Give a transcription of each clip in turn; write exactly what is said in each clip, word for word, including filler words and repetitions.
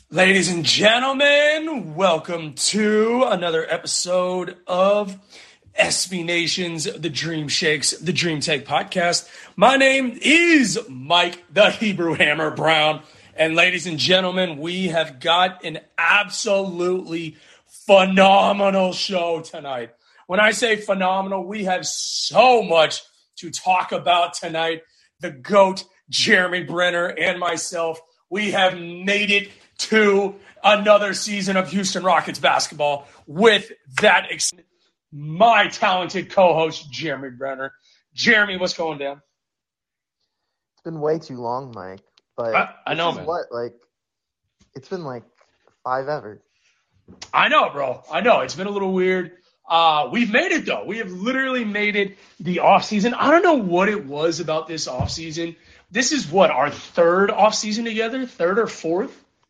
Ladies and gentlemen, welcome to another episode of S B Nation's The Dream Shakes, The Dream Take podcast. My name is Mike, the Hebrew Hammer Brown. And ladies and gentlemen, we have got an absolutely phenomenal show tonight. When I say phenomenal, we have so much to talk about tonight. The GOAT, Jeremy Brenner, and myself, we have made it to another season of Houston Rockets basketball with that ex- my talented co-host, Jeremy Brenner. Jeremy, what's going down? It's been way too long, Mike. But I, I know, is man. What like? It's been like five ever. I know, bro. I know. It's been a little weird. Uh, we've made it, though. We have literally made it the offseason. I don't know what it was about this offseason. This is what, our third offseason together? Third or fourth?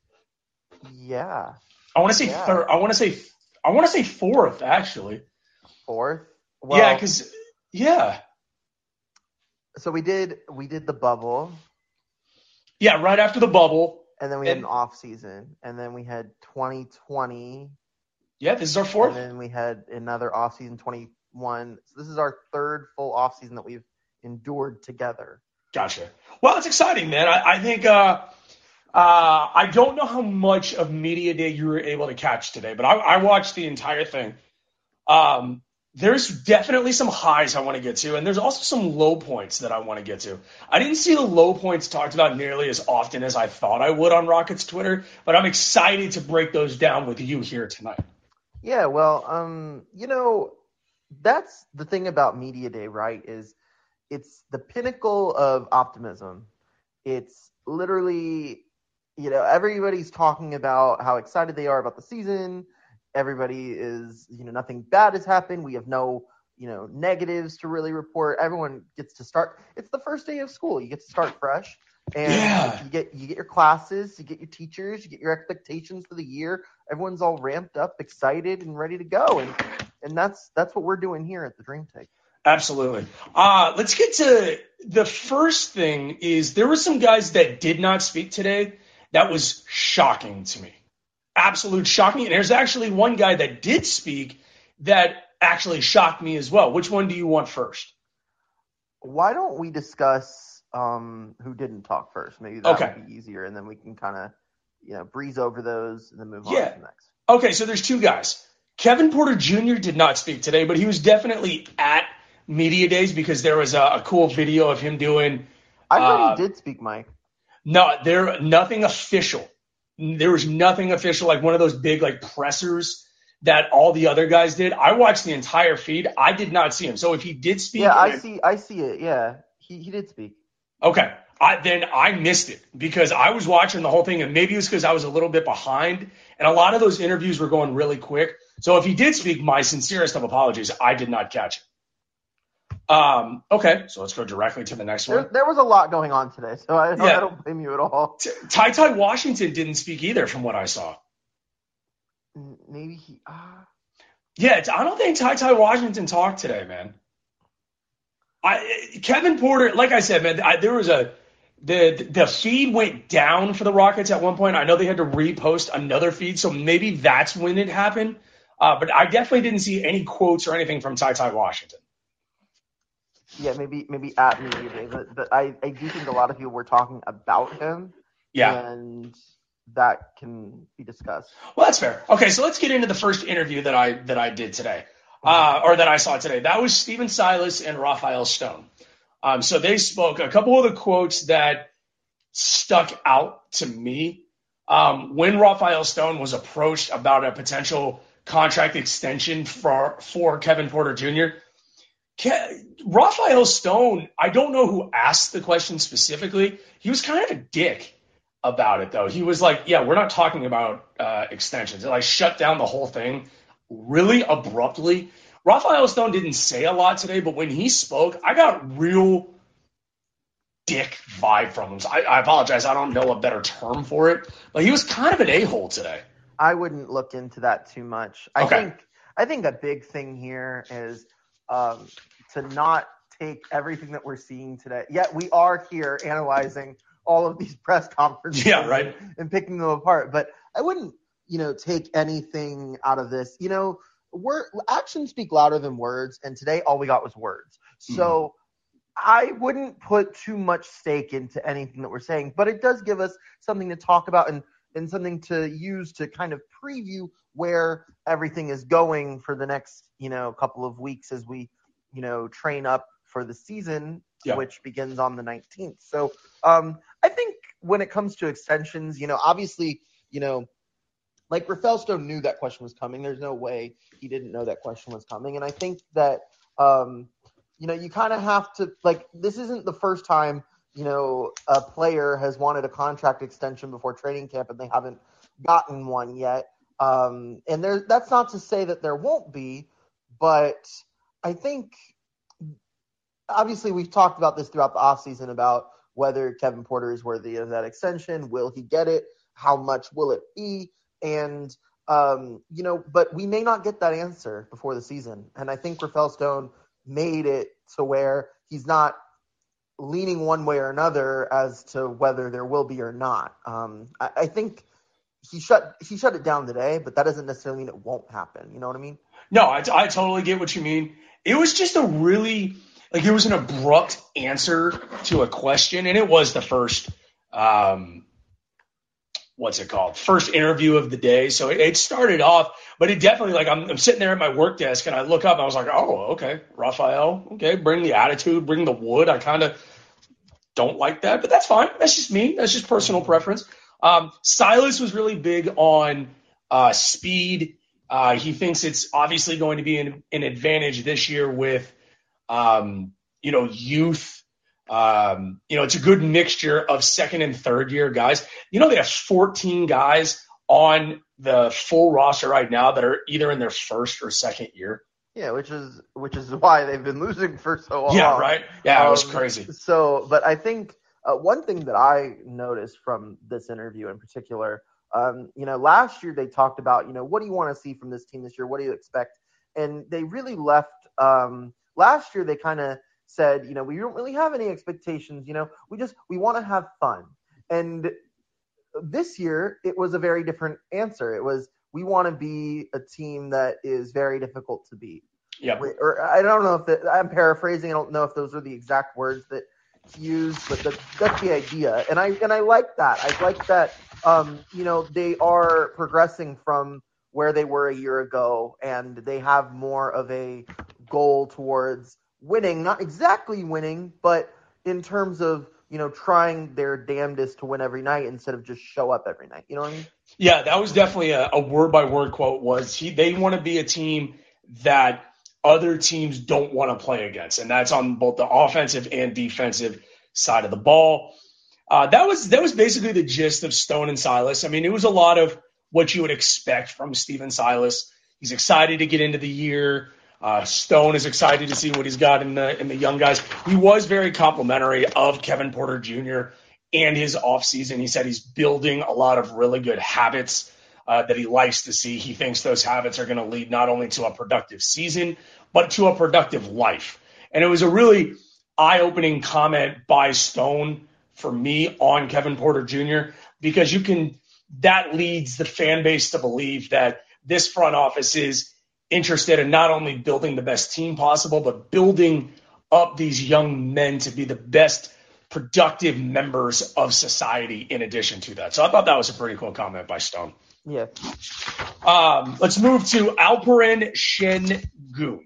Yeah. I want to say yeah. third. I want to say I want to say fourth, actually. Fourth? Well, yeah, because yeah. So we did we did the bubble. Yeah, right after the bubble. And then we and, had an off season. And then we had twenty twenty. Yeah, this is our fourth. And then we had another off season, twenty-one. So this is our third full off season that we've endured together. Gotcha. Well, it's exciting, man. I, I think uh, uh, I don't know how much of Media Day you were able to catch today, but I, I watched the entire thing. Um, there's definitely some highs I want to get to, and there's also some low points that I want to get to. I didn't see the low points talked about nearly as often as I thought I would on Rockets Twitter, but I'm excited to break those down with you here tonight. Yeah, well, um, you know, that's the thing about Media Day, right, is it's the pinnacle of optimism. It's literally, you know, everybody's talking about how excited they are about the season. Everybody is, you know, nothing bad has happened. We have no, you know, negatives to really report. Everyone gets to start. It's the first day of school. You get to start fresh. And yeah. you get you get your classes, you get your teachers, you get your expectations for the year. Everyone's all ramped up, excited, and ready to go. And and that's that's what we're doing here at the Dream Take. Absolutely. Uh, let's get to the first thing is there were some guys that did not speak today. That was shocking to me. Absolute shocking. And there's actually one guy that did speak that actually shocked me as well. Which one do you want first? Why don't we discuss um, who didn't talk first? Maybe that okay. would be easier, and then we can kind of, you know, breeze over those and then move yeah. on to the next. Okay, so there's two guys. Kevin Porter Junior did not speak today, but he was definitely at Media Days because there was a, a cool video of him doing. I heard uh, he did speak, Mike. No, there nothing official. There was nothing official, like one of those big like pressers that all the other guys did. I watched the entire feed. I did not see him. So if he did speak, yeah, I see. I see it. Yeah, he he did speak. Okay, I, then I missed it because I was watching the whole thing, and maybe it was because I was a little bit behind, and a lot of those interviews were going really quick. So if he did speak, my sincerest of apologies. I did not catch it. Um, okay, so let's go directly to the next one. There, there was a lot going on today, so I don't, yeah. I don't blame you at all. Ty Ty Washington didn't speak either, from what I saw. Maybe he. Uh... Yeah, I don't think Ty Ty Washington talked today, man. I Kevin Porter, like I said, man, I, there was a the the feed went down for the Rockets at one point. I know they had to repost another feed, so maybe that's when it happened. Uh, but I definitely didn't see any quotes or anything from Ty Ty Washington. Yeah, maybe maybe at Media Day, but, but I, I do think a lot of people were talking about him. Yeah. And that can be discussed. Well, that's fair. Okay, so let's get into the first interview that I that I did today, uh, or that I saw today. That was Stephen Silas and Raphael Stone. Um, so they spoke. A couple of the quotes that stuck out to me um, when Raphael Stone was approached about a potential contract extension for for Kevin Porter Junior Ke- Raphael Stone, I don't know who asked the question specifically. He was kind of a dick about it, though. He was like, yeah, we're not talking about uh, extensions. It like shut down the whole thing really abruptly. Raphael Stone didn't say a lot today, but when he spoke, I got real dick vibe from him. So I, I apologize. I don't know a better term for it, but he was kind of an a-hole today. I wouldn't look into that too much. I okay. think I think a big thing here is um, to not take everything that we're seeing today. Yet we are here analyzing all of these press conferences Yeah, right. and, and picking them apart. But I wouldn't, you know, take anything out of this. You know, word, actions speak louder than words, and today all we got was words. So mm-hmm. I wouldn't put too much stake into anything that we're saying, but it does give us something to talk about and, and something to use to kind of preview where everything is going for the next, you know, couple of weeks as we, you know, train up for the season, yeah. which begins on the nineteenth. So um, I think when it comes to extensions, you know, obviously, you know, like Rafael Stone knew that question was coming. There's no way he didn't know that question was coming. And I think that, um, you know, you kind of have to, like, this isn't the first time, you know, a player has wanted a contract extension before training camp and they haven't gotten one yet. Um, and there, that's not to say that there won't be, but I think obviously we've talked about this throughout the offseason about whether Kevin Porter is worthy of that extension. Will he get it? How much will it be? And, um, you know, but we may not get that answer before the season. And I think Rafael Stone made it to where he's not leaning one way or another as to whether there will be or not. Um, I, I think he shut he shut it down today, but that doesn't necessarily mean it won't happen. You know what I mean? No, I, I totally get what you mean. It was just a really, like, it was an abrupt answer to a question, and it was the first, um, what's it called, first interview of the day. So it, it started off, but it definitely, like, I'm, I'm sitting there at my work desk, and I look up, and I was like, oh, okay, Rafael, okay, bring the attitude, bring the wood. I kind of don't like that, but that's fine. That's just me. That's just personal preference. Um, Silas was really big on uh, speed. Uh, he thinks it's obviously going to be an, an advantage this year with, um, you know, youth. Um, you know, it's a good mixture of second and third year guys. You know, they have fourteen guys on the full roster right now that are either in their first or second year. Yeah, which is which is why they've been losing for so long. Yeah, right. Yeah, um, it was crazy. So, but I think uh, one thing that I noticed from this interview in particular, um, you know, last year they talked about, you know, what do you want to see from this team this year? What do you expect? And they really left. Um, last year they kind of said, you know, we don't really have any expectations. You know, we just we want to have fun. And this year it was a very different answer. It was, we want to be a team that is very difficult to beat. Yeah. Or I don't know if that, I'm paraphrasing. I don't know if those are the exact words that he used, but that, that's the idea. And I and I like that. I like that. Um, you know, they are progressing from where they were a year ago, and they have more of a goal towards winning. Not exactly winning, but in terms of, you know, trying their damnedest to win every night instead of just show up every night. You know what I mean? Yeah, that was definitely a, a word-by-word quote. Was he? They want to be a team that other teams don't want to play against, and that's on both the offensive and defensive side of the ball. Uh, that was that was basically the gist of Stone and Silas. I mean, it was a lot of what you would expect from Stephen Silas. He's excited to get into the year. Uh, Stone is excited to see what he's got in the in the young guys. He was very complimentary of Kevin Porter Junior and his offseason. He said he's building a lot of really good habits uh, that he likes to see. He thinks those habits are going to lead not only to a productive season, but to a productive life. And it was a really eye-opening comment by Stone for me on Kevin Porter Junior because you can that leads the fan base to believe that this front office is interested in not only building the best team possible, but building up these young men to be the best productive members of society in addition to that. So I thought that was a pretty cool comment by Stone. Yeah. Um, let's move to Alperen Şengün.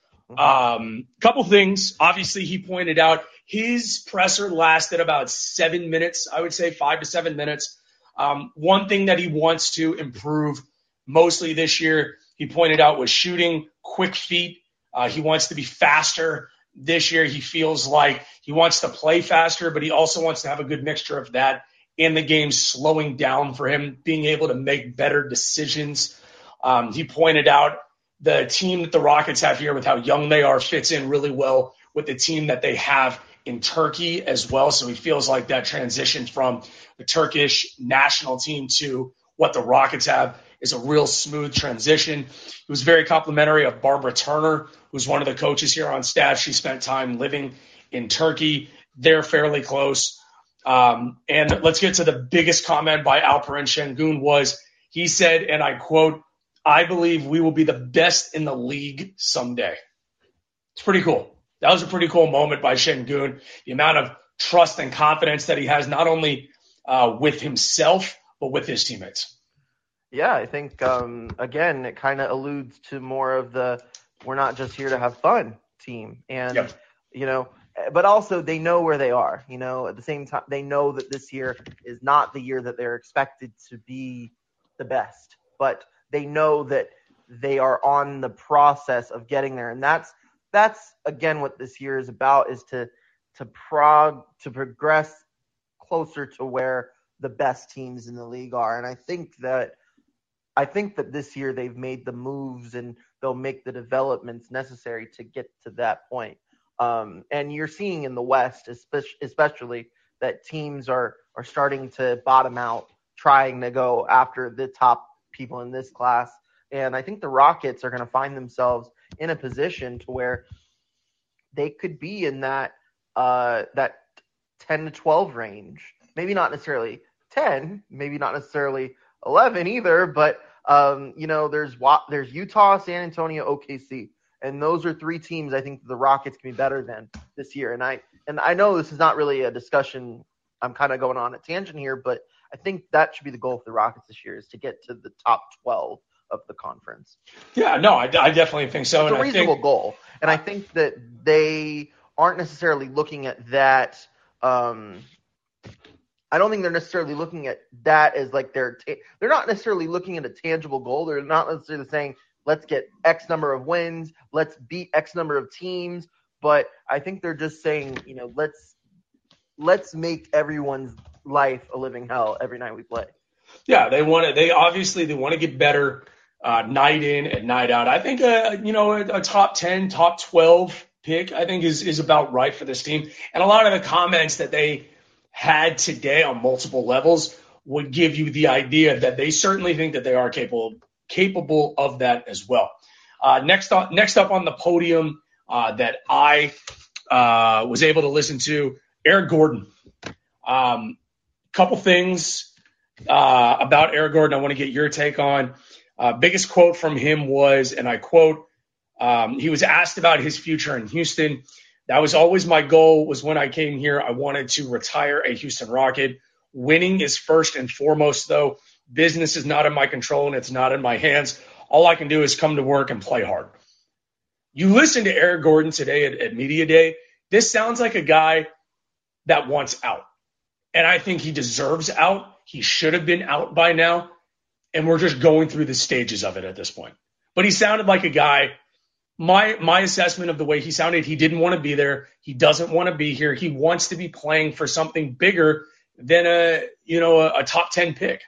Um, couple things. Obviously, he pointed out his presser lasted about seven minutes, I would say five to seven minutes. Um, one thing that he wants to improve mostly this year, he pointed out, was shooting, quick feet. Uh, he wants to be faster. This year, he feels like he wants to play faster, but he also wants to have a good mixture of that and the game slowing down for him, being able to make better decisions. Um, he pointed out the team that the Rockets have here with how young they are fits in really well with the team that they have in Turkey as well. So he feels like that transition from the Turkish national team to what the Rockets have is a real smooth transition. He was very complimentary of Barbara Turner, who's one of the coaches here on staff. She spent time living in Turkey. They're fairly close. Um, and let's get to the biggest comment by Alperen Şengün was, he said, and I quote, "I believe we will be the best in the league someday." It's pretty cool. That was a pretty cool moment by Şengün. The amount of trust and confidence that he has, not only uh, with himself, but with his teammates. Yeah, I think, um, again, it kind of alludes to more of the we're not just here to have fun team. And, Yep. you know, but also they know where they are. You know, at the same time, they know that this year is not the year that they're expected to be the best, but they know that they are on the process of getting there. And that's, that's again, what this year is about, is to, to prog, to progress closer to where the best teams in the league are. And I think that, I think that this year they've made the moves and they'll make the developments necessary to get to that point. Um, and you're seeing in the West, especially, that teams are, are starting to bottom out, trying to go after the top people in this class. And I think the Rockets are going to find themselves in a position to where they could be in that uh, that ten to twelve range. Maybe not necessarily ten, maybe not necessarily eleven either, but um, you know, there's there's Utah, San Antonio, O K C, and those are three teams I think the Rockets can be better than this year. And I and I know this is not really a discussion. I'm kind of going on a tangent here, but I think that should be the goal for the Rockets this year, is to get to the top twelve of the conference. Yeah, no, I, I definitely think so. It's and a reasonable I think, goal, and I think that they aren't necessarily looking at that. Um, I don't think they're necessarily looking at that as like their ta- they're not necessarily looking at a tangible goal. They're not necessarily saying, let's get X number of wins, let's beat X number of teams. But I think they're just saying, you know, let's let's make everyone's life a living hell every night we play. Yeah, they want to. They obviously they want to get better uh, night in and night out. I think uh, you know a, a top ten, top twelve pick, I think is is about right for this team. And a lot of the comments that they had today on multiple levels would give you the idea that they certainly think that they are capable capable of that as well. Uh, next on next up on the podium uh, that I uh, was able to listen to, Eric Gordon. Um, couple things uh, about Eric Gordon I want to get your take on. Uh, biggest quote from him was, and I quote, um, he was asked about his future in Houston. "That was always my goal, was when I came here, I wanted to retire a Houston Rocket. Winning is first and foremost, though. Business is not in my control and it's not in my hands. All I can do is come to work and play hard." You listen to Eric Gordon today at, at Media Day. This sounds like a guy that wants out. And I think he deserves out. He should have been out by now. And we're just going through the stages of it at this point. But he sounded like a guy, my my assessment of the way he sounded, he didn't want to be there. He doesn't want to be here. He wants to be playing for something bigger than a, you know, a, a top ten pick.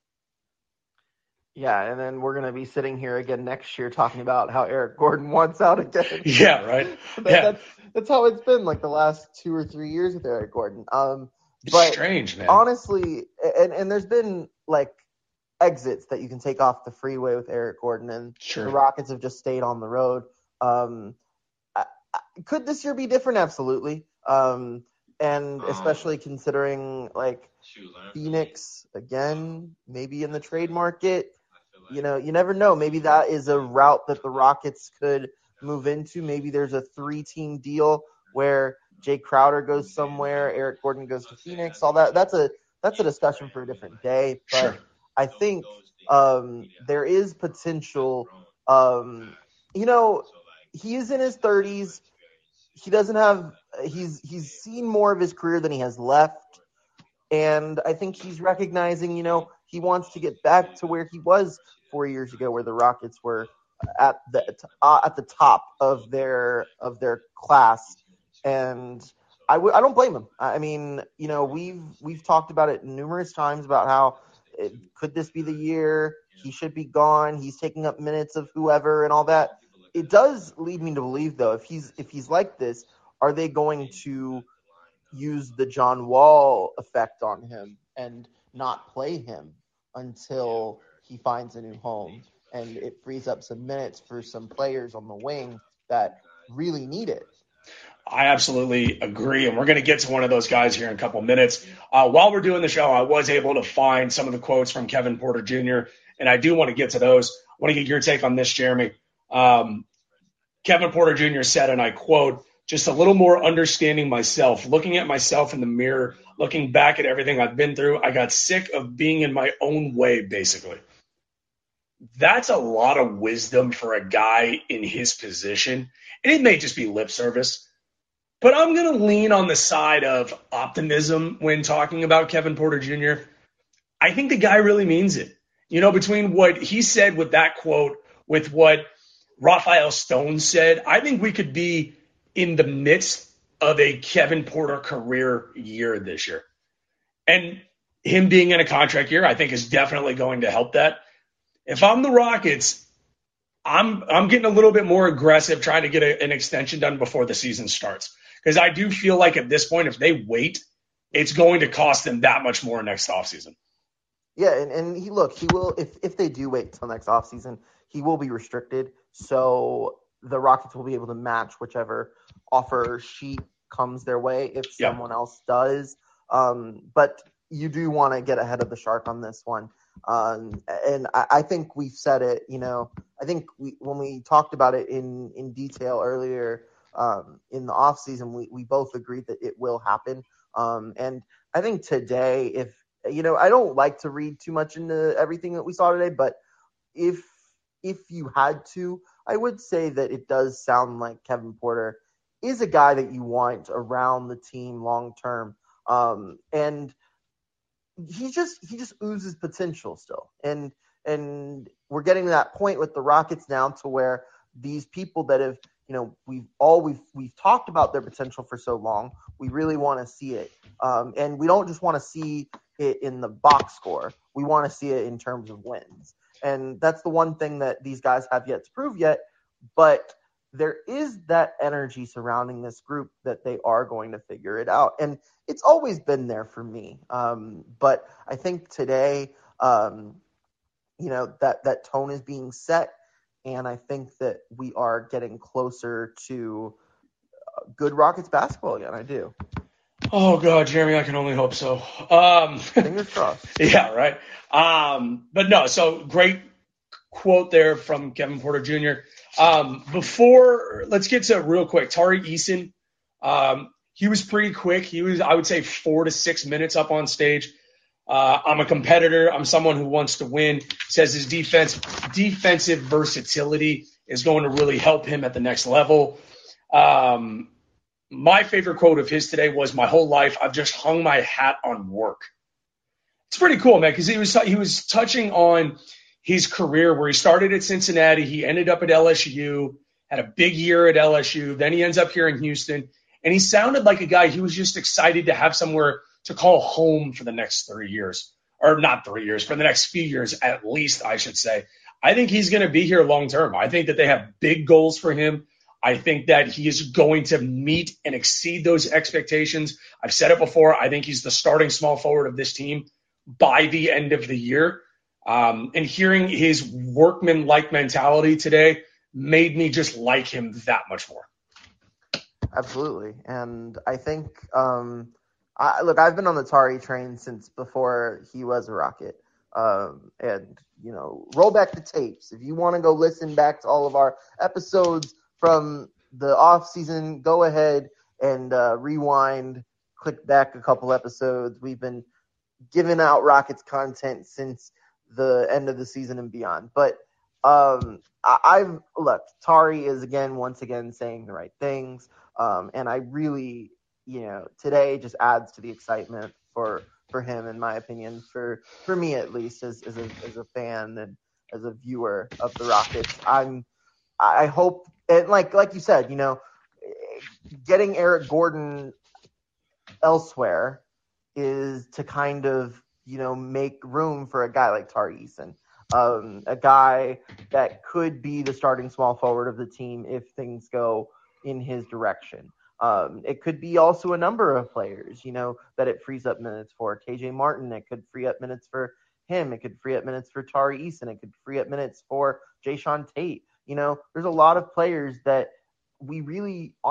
Yeah, and then we're going to be sitting here again next year talking about how Eric Gordon wants out again. Yeah, right. that, yeah. That's, that's how it's been like the last two or three years with Eric Gordon. Um, but strange, man. Honestly, and, and there's been like exits that you can take off the freeway with Eric Gordon, and sure. the Rockets have just stayed on the road. Um, I, I, could this year be different? Absolutely. Um, and especially considering like Phoenix again, maybe in the trade market. You know, you never know. Maybe that is a route that the Rockets could move into. Maybe there's a three-team deal where Jay Crowder goes somewhere, Eric Gordon goes to Phoenix. All that. That's a that's a discussion for a different day. But sure. I think um, there is potential. Um, you know, he is in his thirties. He doesn't have. He's he's seen more of his career than he has left, and I think he's recognizing. You know, he wants to get back to where he was four years ago, where the Rockets were at the uh, at the top of their of their class, and I, w- I don't blame him. I mean, you know, we've we've talked about it numerous times about how it, could this be the year he should be gone? He's taking up minutes of whoever and all that. It does lead me to believe, though, if he's if he's like this, are they going to use the John Wall effect on him and not play him until he finds a new home, and it frees up some minutes for some players on the wing that really need it? I absolutely agree. And we're going to get to one of those guys here in a couple minutes. Uh, while we're doing the show, I was able to find some of the quotes from Kevin Porter Junior, and I do want to get to those. I want to get your take on this, Jeremy. Um, Kevin Porter Junior said, and I quote, "Just a little more understanding myself, looking at myself in the mirror, looking back at everything I've been through. I got sick of being in my own way," basically. That's a lot of wisdom for a guy in his position. And it may just be lip service. But I'm going to lean on the side of optimism when talking about Kevin Porter Junior I think the guy really means it. You know, between what he said with that quote, with what Rafael Stone said, I think we could be in the midst of a Kevin Porter career year this year. And him being in a contract year, I think, is definitely going to help that. If I'm the Rockets, I'm I'm getting a little bit more aggressive trying to get a, an extension done before the season starts. Because I do feel like at this point, if they wait, it's going to cost them that much more next offseason. Yeah, and, and he look, he will if if they do wait until next offseason, he will be restricted. So the Rockets will be able to match whichever offer sheet comes their way if Yeah. someone else does. Um, but you do want to get ahead of the shark on this one. Um, and I, I think we've said it, you know, I think we when we talked about it in, in detail earlier um, in the offseason, we, we both agreed that it will happen. Um, and I think today, if, you know, I don't like to read too much into everything that we saw today, but if if you had to, I would say that it does sound like Kevin Porter is a guy that you want around the team long term. Um, and he just he just oozes potential still. And and we're getting to that point with the Rockets now to where these people that have, you know, we've all we've we've talked about their potential for so long, we really want to see it. Um, and we don't just want to see it in the box score. We want to see it in terms of wins. And that's the one thing that these guys have yet to prove yet. But there is that energy surrounding this group that they are going to figure it out. And it's always been there for me. Um, but I think today, um, you know, that, that tone is being set. And I think that we are getting closer to good Rockets basketball again. I do. Oh, God, Jeremy, I can only hope so. Um, Fingers crossed. Yeah, right. Um, but no, so great quote there from Kevin Porter Junior Um, before, let's get to real quick, Tari Eason. Um, he was pretty quick. He was, I would say, four to six minutes up on stage. Uh, I'm a competitor. I'm someone who wants to win. Says his defense, defensive versatility is going to really help him at the next level. Um, my favorite quote of his today was, "My whole life, I've just hung my hat on work." It's pretty cool, man, because he was he was touching on his career where he started at Cincinnati. He ended up at L S U, had a big year at L S U. Then he ends up here in Houston. And he sounded like a guy, he was just excited to have somewhere to call home for the next three years. Or not three years, for the next few years at least, I should say. I think he's going to be here long term. I think that they have big goals for him. I think that he is going to meet and exceed those expectations. I've said it before. I think he's the starting small forward of this team by the end of the year. Um, and hearing his workman-like mentality today made me just like him that much more. Absolutely. And I think, um, I, look, I've been on the Tari train since before he was a Rocket. Um, and, you know, roll back the tapes. If you want to go listen back to all of our episodes from the off season, go ahead and uh, rewind, click back a couple episodes. We've been giving out Rockets content since the end of the season and beyond. But um, I, I've look, Tari is again, once again, saying the right things. Um, and I really, you know, today just adds to the excitement for, for him, in my opinion, for, for me, at least as, as a, as a fan and as a viewer of the Rockets. I'm, I hope, and like, like you said, you know, getting Eric Gordon elsewhere is to kind of, you know, make room for a guy like Tari Eason, um, a guy that could be the starting small forward of the team if things go in his direction. Um, it could be also a number of players, you know, that it frees up minutes for. K J Martin, it could free up minutes for him. It could free up minutes for Tari Eason. It could free up minutes for Jayshawn Tate. You know, there's a lot of players that we really aren't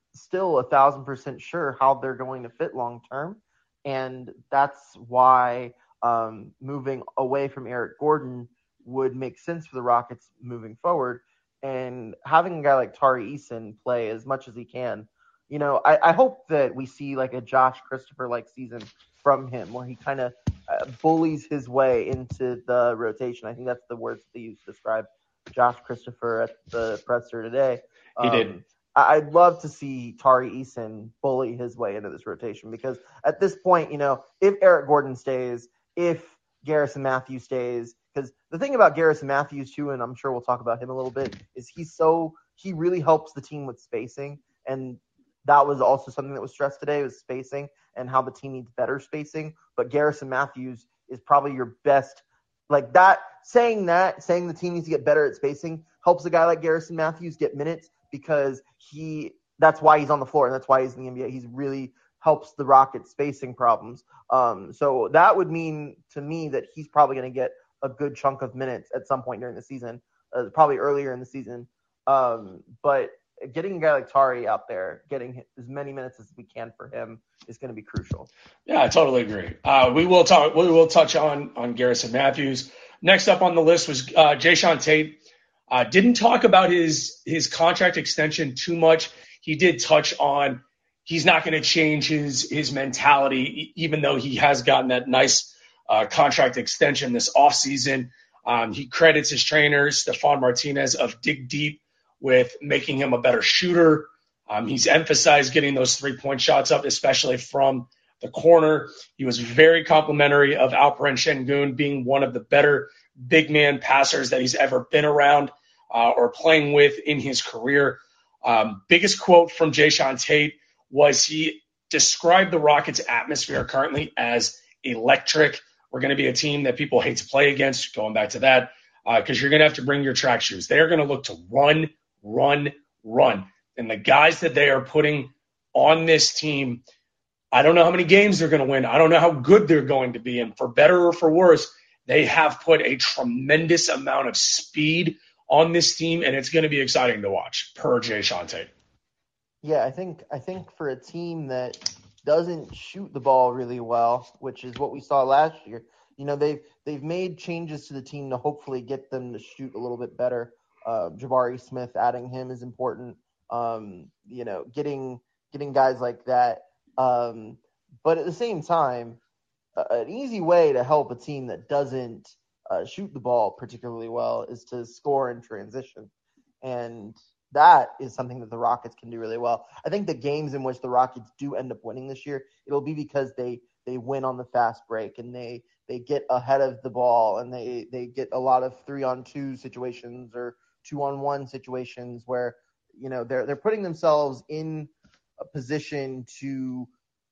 still a thousand percent sure how they're going to fit long term, and that's why um, moving away from Eric Gordon would make sense for the Rockets moving forward, and having a guy like Tari Eason play as much as he can. You know, I, I hope that we see like a Josh Christopher like season from him, where he kind of uh, bullies his way into the rotation. I think that's the words they use to describe Josh Christopher at the presser today. He um, did. I'd love to see Tari Eason bully his way into this rotation, because at this point, you know, if Eric Gordon stays, if Garrison Matthews stays, because the thing about Garrison Matthews too, and I'm sure we'll talk about him a little bit, is he's so he really helps the team with spacing, and that was also something that was stressed today, was spacing and how the team needs better spacing. But Garrison Matthews is probably your best, like that. Saying that, saying the team needs to get better at spacing helps a guy like Garrison Matthews get minutes, because he that's why he's on the floor, and that's why he's in the N B A. He's really helps the Rockets spacing problems. Um, so that would mean to me that he's probably going to get a good chunk of minutes at some point during the season, uh, probably earlier in the season. Um, but getting a guy like Tari out there, getting as many minutes as we can for him is going to be crucial. Yeah, I totally agree. Uh, we will talk. We will touch on on Garrison Matthews. Next up on the list was uh, Jae'Sean Tate. Uh, didn't talk about his his contract extension too much. He did touch on he's not going to change his his mentality, even though he has gotten that nice uh, contract extension this offseason. Um, he credits his trainer, Stefan Martinez, of Dig Deep with making him a better shooter. Um, he's emphasized getting those three-point shots up, especially from the corner. He was very complimentary of Alperen Şengün being one of the better big man passers that he's ever been around uh, or playing with in his career. Um, biggest quote from Jae'Sean Tate was he described the Rockets' atmosphere currently as electric. We're going to be a team that people hate to play against, going back to that, because uh, you're going to have to bring your track shoes. They're going to look to run, run, run. And the guys that they are putting on this team, I don't know how many games they're going to win. I don't know how good they're going to be. And for better or for worse, they have put a tremendous amount of speed on this team, and it's going to be exciting to watch, per Jae'Sean Tate. Yeah, I think I think for a team that doesn't shoot the ball really well, which is what we saw last year, you know, they've they've made changes to the team to hopefully get them to shoot a little bit better. Uh, Jabari Smith, adding him is important. Um, you know, getting getting guys like that. Um, but at the same time, uh, an easy way to help a team that doesn't uh, shoot the ball particularly well is to score in transition. And that is something that the Rockets can do really well. I think the games in which the Rockets do end up winning this year, it'll be because they they win on the fast break and they they get ahead of the ball and they they get a lot of three on two situations or two on one situations where, you know, they're they're putting themselves in a position to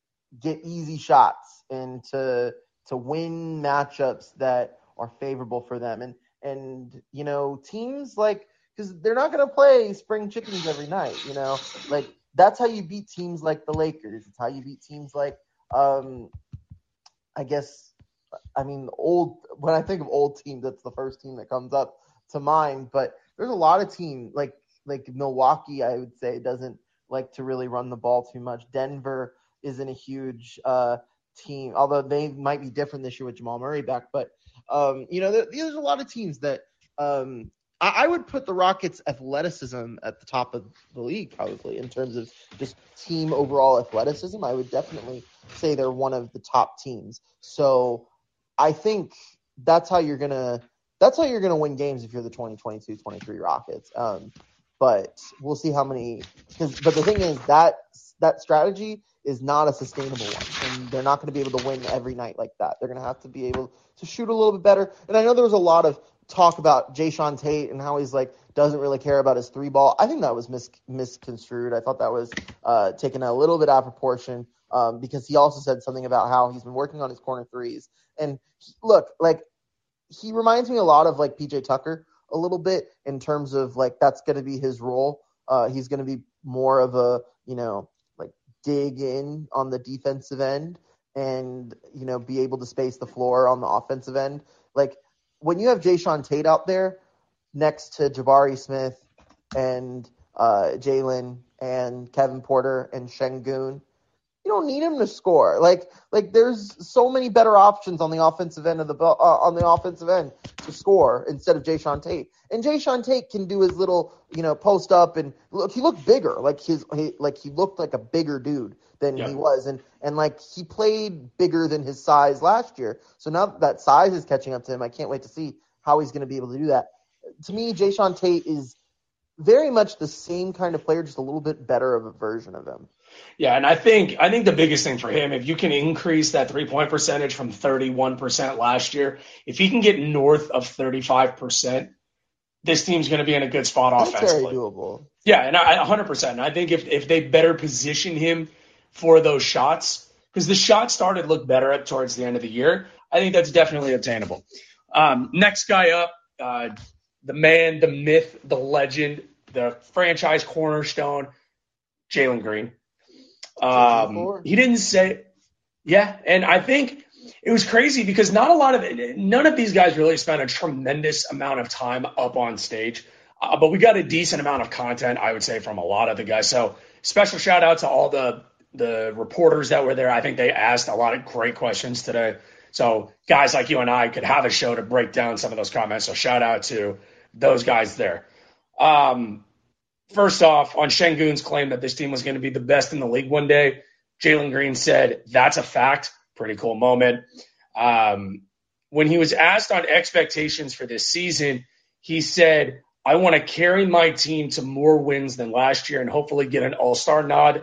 get easy shots and to to win matchups that are favorable for them. And and you know, teams like, because they're not going to play spring chickens every night, you know, like that's how you beat teams like the Lakers. It's how you beat teams like, um, I guess, I mean, old, when I think of old teams, that's the first team that comes up to mind, but there's a lot of teams like, like Milwaukee, I would say, doesn't like to really run the ball too much. Denver isn't a huge uh, team, although they might be different this year with Jamal Murray back, but um, you know, there, there's a lot of teams that, um, I would put the Rockets' athleticism at the top of the league, probably, in terms of just team overall athleticism. I would definitely say they're one of the top teams. So I think that's how you're gonna that's how you're gonna win games if you're the twenty twenty-two twenty-three Rockets. Um, but we'll see how many. Cause, but the thing is that that strategy is not a sustainable one, and they're not going to be able to win every night like that. They're going to have to be able to shoot a little bit better. And I know there was a lot of talk about Jae'Sean Tate and how he's like doesn't really care about his three ball. I think that was mis- misconstrued. I thought that was uh, taken a little bit out of proportion um, because he also said something about how he's been working on his corner threes. And he, look, like he reminds me a lot of like P J Tucker a little bit in terms of like that's going to be his role. Uh, he's going to be more of a, you know, like dig in on the defensive end and, you know, be able to space the floor on the offensive end. Like, when you have Jae'Sean Tate out there next to Jabari Smith and uh, Jalen and Kevin Porter and Şengün. You don't need him to score. Like, like there's so many better options on the offensive end of the uh, on the offensive end to score instead of Jae'Sean Tate. And Jae'Sean Tate can do his little, you know, post up and look. He looked bigger. Like his, he, like he looked like a bigger dude than Yeah. he was, and and like he played bigger than his size last year. So now that, that size is catching up to him, I can't wait to see how he's going to be able to do that. To me, Jae'Sean Tate is very much the same kind of player, just a little bit better of a version of him. Yeah, and I think I think the biggest thing for him, if you can increase that three-point percentage from thirty-one percent last year, if he can get north of thirty-five percent, this team's going to be in a good spot That's offensively. very doable. Yeah, and I, one hundred percent. And I think if, if they better position him for those shots, because the shots started to look better up towards the end of the year, I think that's definitely obtainable. Um, next guy up, uh, the man, the myth, the legend, the franchise cornerstone, Jalen Green. Um, he didn't say, yeah, and I think it was crazy because not a lot of none of these guys really spent a tremendous amount of time up on stage, uh, but we got a decent amount of content, I would say, from a lot of the guys. So special shout out to all the the reporters that were there. I think they asked a lot of great questions today. So guys like you and I could have a show to break down some of those comments. So shout out to those guys there. Um, First off, on Şengün's claim that this team was going to be the best in the league one day, Jalen Green said, that's a fact. Pretty cool moment. Um, when he was asked on expectations for this season, he said, I want to carry my team to more wins than last year and hopefully get an all-star nod.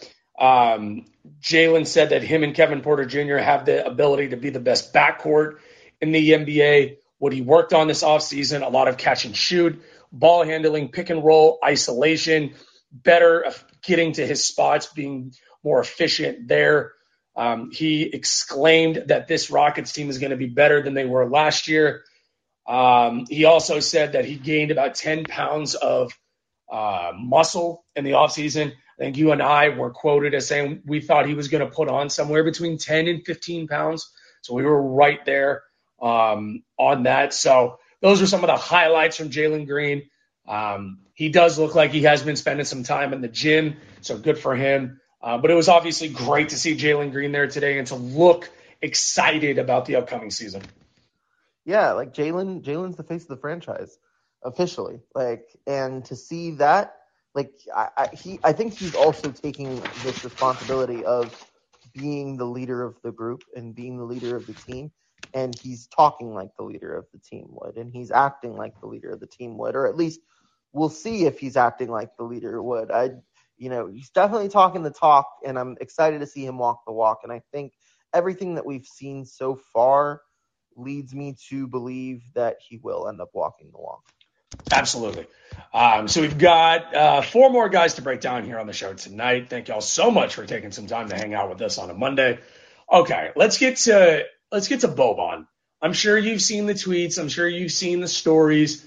Um, Jalen said that him and Kevin Porter Junior have the ability to be the best backcourt in the N B A. What he worked on this offseason, a lot of catch and shoot, ball handling, pick and roll, isolation, better getting to his spots, being more efficient there. Um, he exclaimed that this Rockets team is going to be better than they were last year. Um, he also said that he gained about ten pounds of uh, muscle in the offseason. I think you and I were quoted as saying we thought he was going to put on somewhere between ten and fifteen pounds. So we were right there um, on that. So those are some of the highlights from Jalen Green. Um, he does look like he has been spending some time in the gym, so good for him. Uh, but it was obviously great to see Jalen Green there today and to look excited about the upcoming season. Yeah, like Jalen, Jalen's the face of the franchise officially. Like, and to see that, like, I, I he, I think he's also taking this responsibility of being the leader of the group and being the leader of the team. And he's talking like the leader of the team would, and he's acting like the leader of the team would, or at least we'll see if he's acting like the leader would. I, you know, he's definitely talking the talk, and I'm excited to see him walk the walk. And I think everything that we've seen so far leads me to believe that he will end up walking the walk. Absolutely. Um, so we've got uh, four more guys to break down here on the show tonight. Thank y'all so much for taking some time to hang out with us on a Monday. Okay, let's get to let's get to Boban. I'm sure you've seen the tweets. I'm sure you've seen the stories.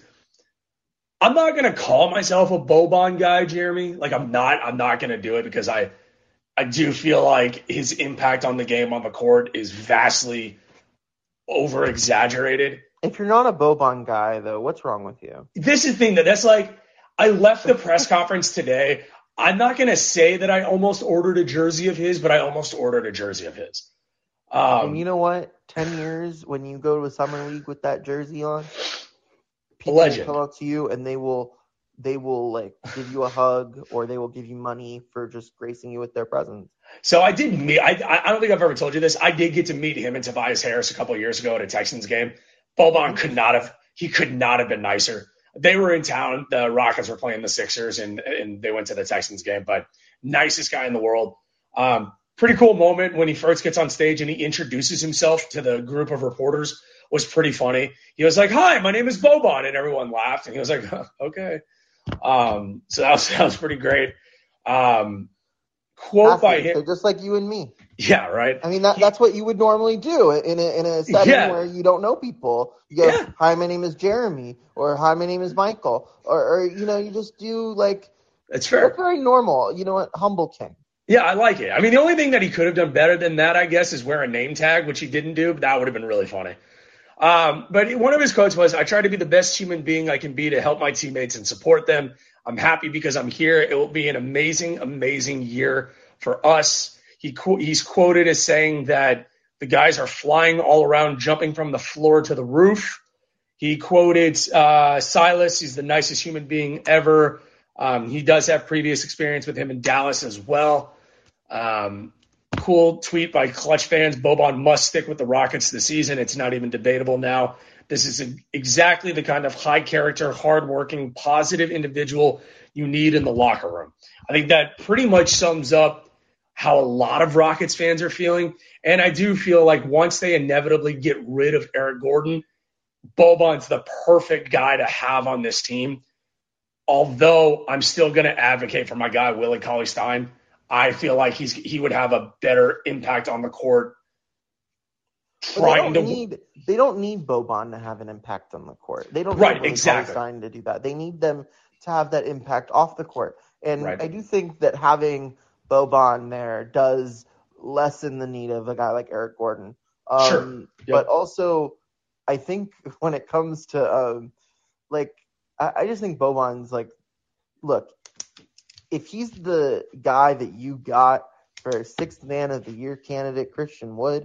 I'm not going to call myself a Boban guy, Jeremy. Like I'm not. I'm not going to do it because I I do feel like his impact on the game on the court is vastly over exaggerated. If you're not a Boban guy, though, what's wrong with you? This is the thing that that's like, I left the press conference today. I'm not going to say that I almost ordered a jersey of his, but I almost ordered a jersey of his. Um, and you know what? Ten years when you go to a summer league with that jersey on, people legend. will come up to you and they will, they will like give you a hug or they will give you money for just gracing you with their presence. So I did meet. I I don't think I've ever told you this. I did get to meet him and Tobias Harris a couple of years ago at a Texans game. Boban could not have. He could not have been nicer. They were in town. The Rockets were playing the Sixers, and and they went to the Texans game. But nicest guy in the world. Um, pretty cool moment when he first gets on stage and he introduces himself to the group of reporters. Was pretty funny. He was like, "Hi, my name is Boban," and everyone laughed. And he was like, huh, "Okay." Um, so that was that was pretty great. Um, quote by him. They're just like you and me. Yeah, right. I mean, that, that's what you would normally do in a, in a setting yeah. where you don't know people. You go, yeah. "Hi, my name is Jeremy," or "Hi, my name is Michael," or, or you know, you just do like. That's fair. That's very normal. You know what? Humble king. Yeah, I like it. I mean, the only thing that he could have done better than that, I guess, is wear a name tag, which he didn't do. But that would have been really funny. Um, but one of his quotes was, "I try to be the best human being I can be to help my teammates and support them. I'm happy because I'm here. It will be an amazing, amazing year for us. He he's quoted as saying that the guys are flying all around, jumping from the floor to the roof. He quoted uh, Silas. He's the nicest human being ever. Um, he does have previous experience with him in Dallas as well. Um, cool tweet by Clutch fans. Boban must stick with the Rockets this season. It's not even debatable now. This is a, exactly the kind of high character, hardworking, positive individual you need in the locker room. I think that pretty much sums up how a lot of Rockets fans are feeling. And I do feel like once they inevitably get rid of Eric Gordon, Boban's the perfect guy to have on this team. Although I'm still going to advocate for my guy, Willie Cauley-Stein. I feel like he's he would have a better impact on the court. Trying they don't to need they don't need Boban to have an impact on the court. They don't right, need Willie exactly. Cauley-Stein to do that. They need them to have that impact off the court. And right. I do think that having Boban there does lessen the need of a guy like Eric Gordon. Um, sure. Yep. But also, I think when it comes to, um, like, I, I just think Boban's like, look, if he's the guy that you got for sixth man of the year candidate, Christian Wood,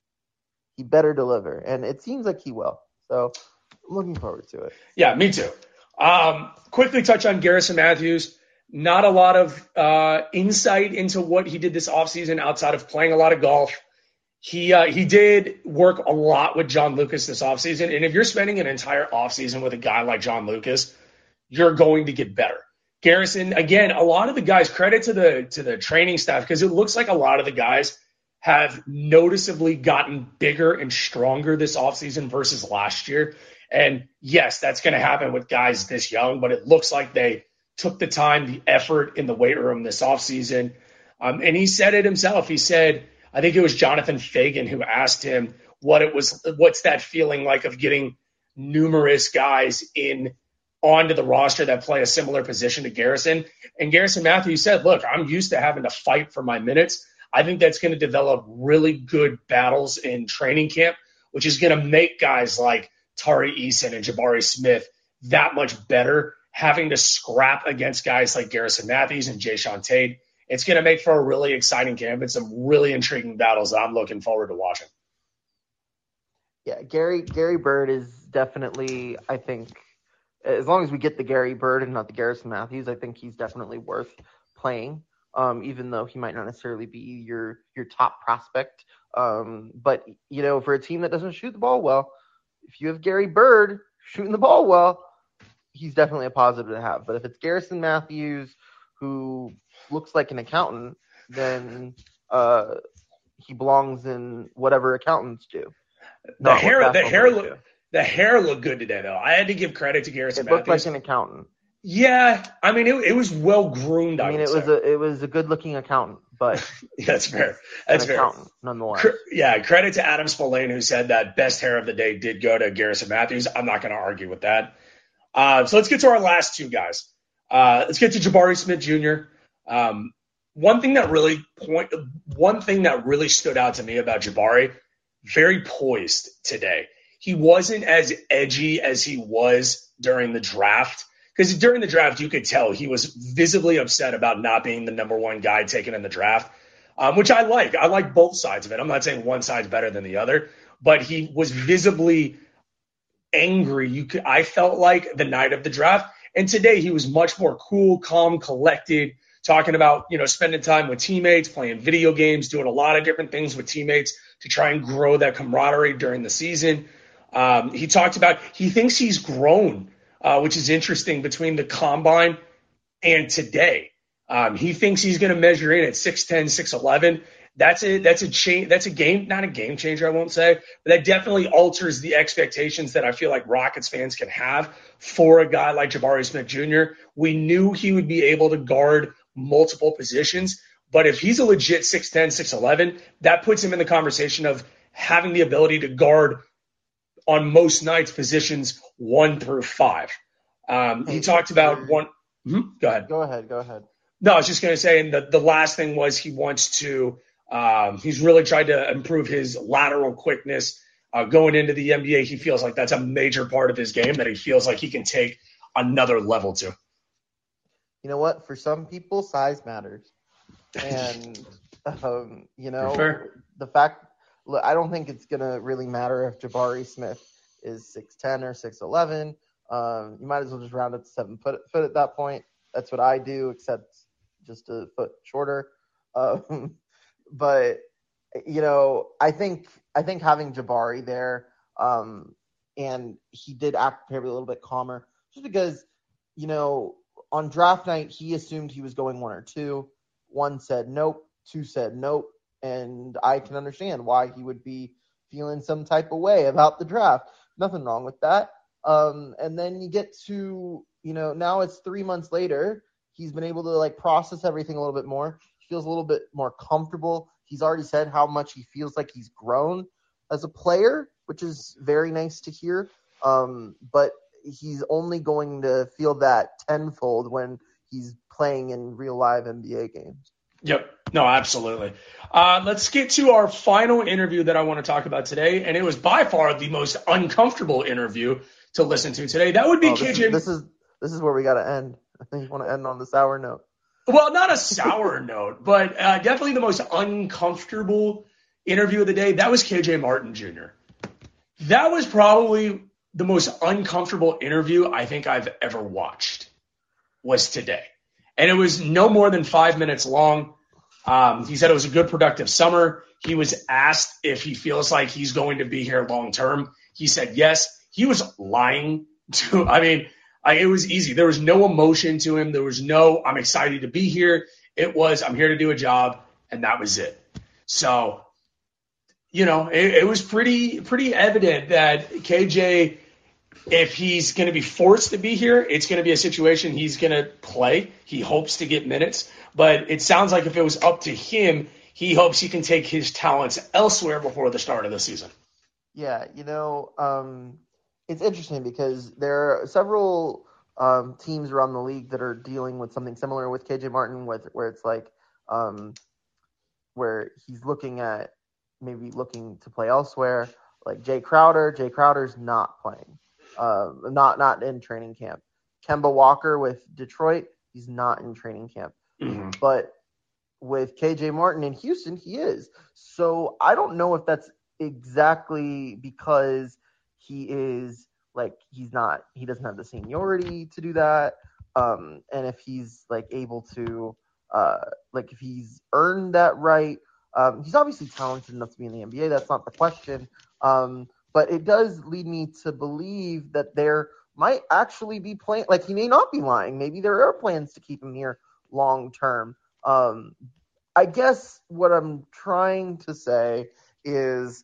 he better deliver. And it seems like he will. So I'm looking forward to it. Yeah, me too. Um, quickly touch on Garrison Matthews. Not a lot of uh, insight into what he did this offseason outside of playing a lot of golf. He uh, he did work a lot with John Lucas this offseason. And if you're spending an entire offseason with a guy like John Lucas, you're going to get better. Garrison, again, a lot of the guys, credit to the to the training staff, because it looks like a lot of the guys have noticeably gotten bigger and stronger this offseason versus last year. And yes, that's going to happen with guys this young, but it looks like they took the time, the effort in the weight room this offseason. Um, and he said it himself. He said, I think it was Jonathan Fagan who asked him what it was, what's that feeling like of getting numerous guys in onto the roster that play a similar position to Garrison. And Garrison Matthews said, look, I'm used to having to fight for my minutes. I think that's going to develop really good battles in training camp, which is going to make guys like Tari Eason and Jabari Smith that much better, having to scrap against guys like Garrison Matthews and Jayshawn Tate. It's going to make for a really exciting camp and some really intriguing battles that I'm looking forward to watching. Yeah, Gary Gary Bird is definitely, I think, as long as we get the Gary Bird and not the Garrison Matthews, I think he's definitely worth playing, um, even though he might not necessarily be your your top prospect. Um, but, you know, for a team that doesn't shoot the ball well, if you have Gary Bird shooting the ball well, he's definitely a positive to have. But if it's Garrison Matthews, who looks like an accountant, then uh, he belongs in whatever accountants do. The hair, the hair, look, the hair looked good today, though. I had to give credit to Garrison Matthews. It looked Matthews. like an accountant. Yeah, I mean, it, it was well groomed. I, I mean, would it was say. a it was a good looking accountant, but that's fair. That's an fair. Accountant, nonetheless. Cre- yeah, credit to Adam Spillane, who said that best hair of the day did go to Garrison Matthews. I'm not going to argue with that. Uh, so let's get to our last two guys. Uh, let's get to Jabari Smith Junior Um, one thing that really point, one thing that really stood out to me about Jabari, very poised today. He wasn't as edgy as he was during the draft. Because during the draft, you could tell he was visibly upset about not being the number one guy taken in the draft, um, which I like. I like both sides of it. I'm not saying one side's better than the other, but he was visibly angry. You could, I felt like the night of the draft. And today he was much more cool, calm, collected, talking about, you know, spending time with teammates, playing video games, doing a lot of different things with teammates to try and grow that camaraderie during the season. Um, he talked about he thinks he's grown, uh, which is interesting, between the combine and today. Um, he thinks he's going to measure in at six ten, six eleven. That's a that's a change. That's a game, not a game changer, I won't say, but that definitely alters the expectations that I feel like Rockets fans can have for a guy like Jabari Smith Junior We knew he would be able to guard multiple positions, but if he's a legit six ten, six eleven, that puts him in the conversation of having the ability to guard on most nights positions one through five. Um, he talked about one. Hmm, go ahead. Go ahead. Go ahead. No, I was just going to say, and the, the last thing was he wants to, um, he's really tried to improve his lateral quickness. Uh, going into the N B A, he feels like that's a major part of his game that he feels like he can take another level to. you know what? For some people, size matters. And, um, you know, the fact, look, I don't think it's going to really matter if Jabari Smith is six ten or six eleven. Um, you might as well just round it to seven foot, foot at that point. That's what I do, except just a foot shorter. Um, but, you know, I think I think having Jabari there, um, and he did act maybe a little bit calmer, just because, you know, on draft night, he assumed he was going one or two. One said nope, two said nope, and I can understand why he would be feeling some type of way about the draft. Nothing wrong with that. Um, and then you get to, you know, now it's three months later. He's been able to, like, process everything a little bit more. He feels a little bit more comfortable. He's already said how much he feels like he's grown as a player, which is very nice to hear. Um, but he's only going to feel that tenfold when he's playing in real live N B A games. Yep. No, absolutely. Uh, let's get to our final interview that I want to talk about today, and it was by far the most uncomfortable interview to listen to today. That would be oh, this K J. Is, this is this is where we got to end. I think you want to end on the sour note. Well, not a sour note, but uh, definitely the most uncomfortable interview of the day. That was K J Martin Junior That was probably the most uncomfortable interview I think I've ever watched was today. And it was no more than five minutes long. Um, he said it was a good, productive summer. He was asked if he feels like he's going to be here long term. He said yes. He was lying to, I mean, I, it was easy. There was no emotion to him. There was no, I'm excited to be here. It was, I'm here to do a job, and that was it. So, you know, it, it was pretty, pretty evident that K J, if he's going to be forced to be here, it's going to be a situation he's going to play. He hopes to get minutes. But it sounds like if it was up to him, he hopes he can take his talents elsewhere before the start of the season. Yeah, you know, um, it's interesting because there are several um, teams around the league that are dealing with something similar with K J Martin, with, where it's like um, where he's looking at maybe looking to play elsewhere. Like Jay Crowder, Jay Crowder's not playing. Uh, not not in training camp. Kemba Walker with Detroit, he's not in training camp. Mm-hmm. But with K J Martin in Houston, he is. So I don't know if that's exactly because he is like he's not he doesn't have the seniority to do that. Um, and if he's like able to uh, like if he's earned that right. Um, he's obviously talented enough to be in the N B A. That's not the question. Um, But it does lead me to believe that there might actually be plans. Like, he may not be lying. Maybe there are plans to keep him here long term. Um, I guess what I'm trying to say is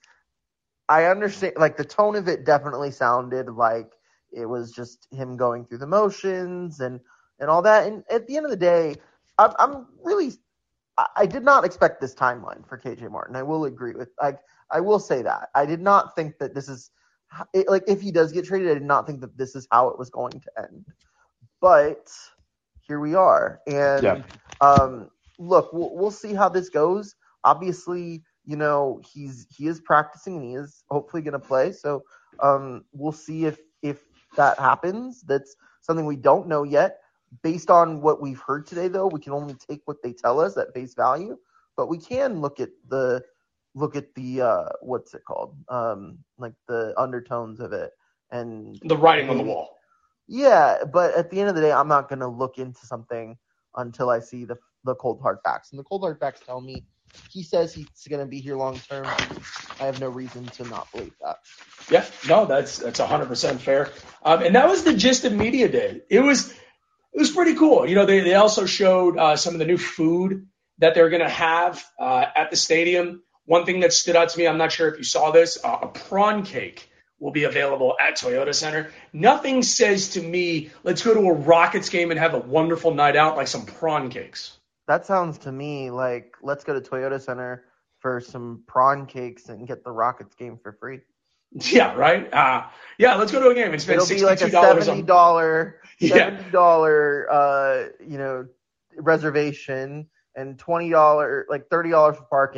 I understand, like, the tone of it definitely sounded like it was just him going through the motions and, and all that. And at the end of the day, I'm, I'm really – I did not expect this timeline for K J Martin. I will agree with like I will say that. I did not think that this is it, like if he does get traded, I did not think that this is how it was going to end. But here we are. And yeah. um, look, we'll, we'll see how this goes. Obviously, you know, he's he is practicing and he is hopefully going to play. So um, we'll see if if that happens. That's something we don't know yet. Based on what we've heard today, though, we can only take what they tell us at face value, but we can look at the look at the uh, what's it called, um, like the undertones of it and the writing maybe, on the wall. Yeah, but at the end of the day, I'm not going to look into something until I see the the cold hard facts, and the cold hard facts tell me he says he's going to be here long term. I have no reason to not believe that. Yeah, no, that's that's one hundred percent fair. Um, and that was the gist of Media Day. It was. It was pretty cool. You know, they, they also showed uh, some of the new food that they're going to have uh, at the stadium. One thing that stood out to me, I'm not sure if you saw this, uh, a prawn cake will be available at Toyota Center. Nothing says to me, let's go to a Rockets game and have a wonderful night out like some prawn cakes. That sounds to me like let's go to Toyota Center for some prawn cakes and get the Rockets game for free. Yeah, right? Uh, yeah, let's go to a game and spend sixty-two dollars. It'll be like a seventy dollars, on... seventy dollars yeah. uh, you know, reservation and twenty dollars, like thirty dollars for parking.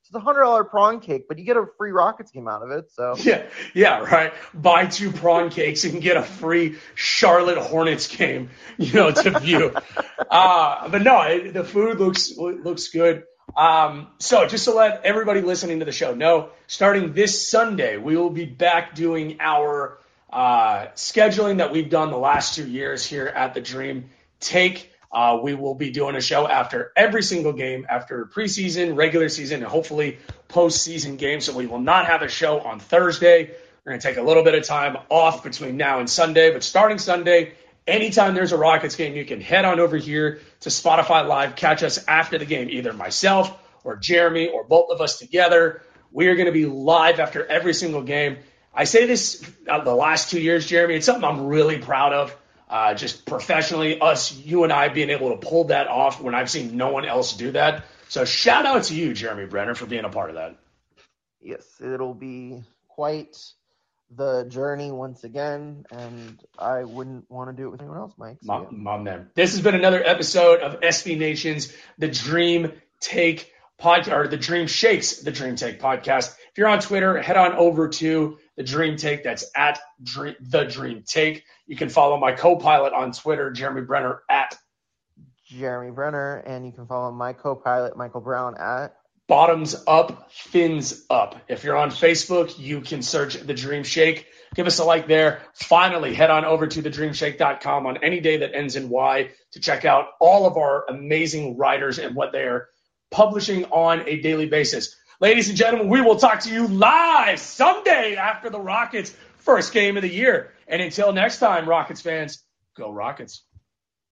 It's a hundred dollar prawn cake, but you get a free Rockets game out of it. So yeah, yeah, right. Buy two prawn cakes and get a free Charlotte Hornets game, you know, to view. uh, but no, it, the food looks looks good. Um, so just to let everybody listening to the show know, starting this Sunday, we will be back doing our uh, scheduling that we've done the last two years here at the Dream Take. Uh, we will be doing a show after every single game, after preseason, regular season, and hopefully postseason games. So we will not have a show on Thursday. We're going to take a little bit of time off between now and Sunday. But starting Sunday, anytime there's a Rockets game, you can head on over here to Spotify Live, catch us after the game, either myself or Jeremy or both of us together. We are going to be live after every single game. I say this uh, the last two years, Jeremy. It's something I'm really proud of. Uh, just professionally, us, you and I being able to pull that off when I've seen no one else do that. So shout out to you, Jeremy Brenner, for being a part of that. Yes, it'll be quite the journey once again, and I wouldn't want to do it with anyone else, Mike. So, my, yeah. my man. This has been another episode of S B Nation's The Dream Take podcast, or The Dream Shakes The Dream Take podcast. If you're on Twitter, head on over to The Dream Take. That's at Dream, The Dream Take. You can follow my co-pilot on Twitter, Jeremy Brenner, at Jeremy Brenner, and you can follow my co-pilot, Michael Brown, at Bottoms Up, Fins Up. If you're on Facebook, you can search The Dream Shake. Give us a like there. Finally, head on over to the dream shake dot com on any day that ends in Y to check out all of our amazing writers and what they are publishing on a daily basis. Ladies and gentlemen, we will talk to you live someday after the Rockets' first game of the year. And until next time, Rockets fans, go Rockets.